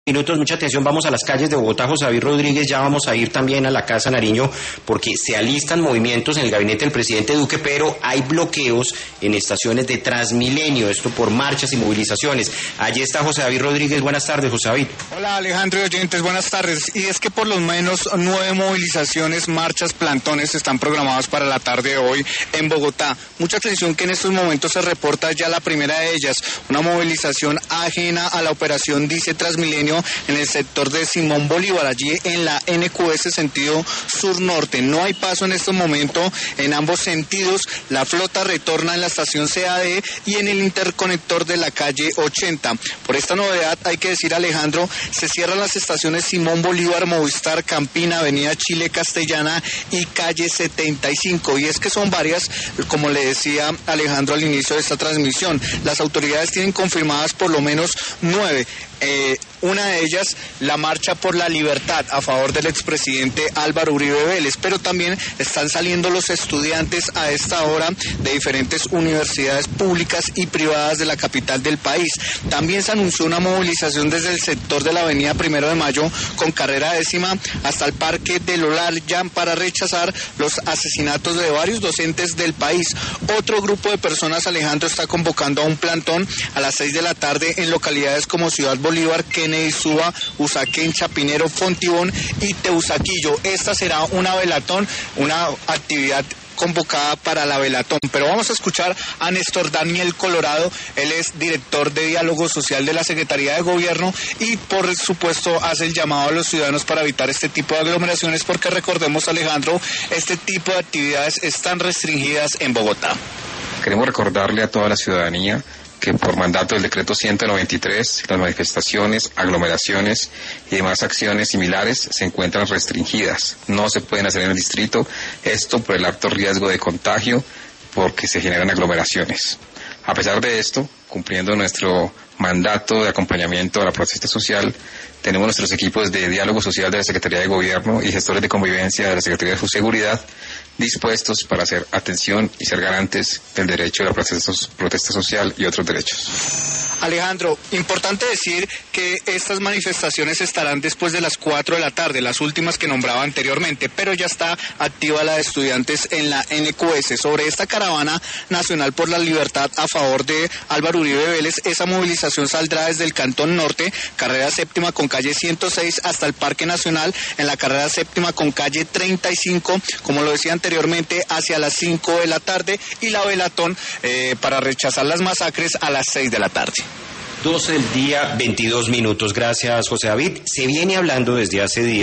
Minutos, mucha atención, vamos a las calles de Bogotá. José David Rodríguez, ya vamos a ir también a la Casa Nariño porque se alistan movimientos en el gabinete del presidente Duque, pero hay bloqueos en estaciones de Transmilenio, esto por marchas y movilizaciones. Allí está José David Rodríguez, buenas tardes, José David. Hola Alejandro y oyentes, buenas tardes. Y es que por lo menos 9 movilizaciones, marchas, plantones están programados para la tarde de hoy en Bogotá. Mucha atención que en estos momentos se reporta ya la primera de ellas, una movilización ajena a la operación Dice Transmilenio en el sector de Simón Bolívar, allí en la NQS sentido sur-norte. No hay paso en este momento en ambos sentidos. La flota retorna en la estación CAD y en el interconector de la calle 80. Por esta novedad, hay que decir, Alejandro, se cierran las estaciones Simón Bolívar, Movistar, Campina, Avenida Chile Castellana y calle 75. Y es que son varias, como le decía Alejandro al inicio de esta transmisión. Las autoridades tienen confirmadas por lo menos 9. Una de ellas, la marcha por la libertad a favor del expresidente Álvaro Uribe Vélez, pero también están saliendo los estudiantes a esta hora de diferentes universidades públicas y privadas de la capital del país. También se anunció una movilización desde el sector de la avenida 1 de Mayo con carrera 10ª hasta el Parque del Olaya para rechazar los asesinatos de varios docentes del país. Otro grupo de personas, Alejandro, está convocando a un plantón a las 6 de la tarde en localidades como Ciudad Bolívar, Kennedy, Suba, Usaquén, Chapinero, Fontibón y Teusaquillo. Esta será una velatón, una actividad convocada para la velatón, pero vamos a escuchar a Néstor Daniel Colorado. Él es director de Diálogo Social de la Secretaría de Gobierno y por supuesto hace el llamado a los ciudadanos para evitar este tipo de aglomeraciones, porque recordemos, Alejandro, este tipo de actividades están restringidas en Bogotá. Queremos recordarle a toda la ciudadanía que por mandato del decreto 193, las manifestaciones, aglomeraciones y demás acciones similares se encuentran restringidas. No se pueden hacer en el distrito, esto por el alto riesgo de contagio, porque se generan aglomeraciones. A pesar de esto, cumpliendo nuestro mandato de acompañamiento a la protesta social, tenemos nuestros equipos de diálogo social de la Secretaría de Gobierno y gestores de convivencia de la Secretaría de Seguridad dispuestos para hacer atención y ser garantes del derecho a la protesta social y otros derechos. Alejandro, importante decir que estas manifestaciones estarán después de las 4 de la tarde, las últimas que nombraba anteriormente, pero ya está activa la de estudiantes en la NQS. Sobre esta caravana nacional por la libertad a favor de Álvaro Uribe Vélez, esa movilización saldrá desde el Cantón Norte, carrera 7ª con calle 106 hasta el Parque Nacional, en la carrera 7ª con calle 35, como lo decía anteriormente, hacia las 5 de la tarde, y la velatón para rechazar las masacres a las 6 de la tarde. 12 del día, 22 minutos. Gracias, José David. Se viene hablando desde hace días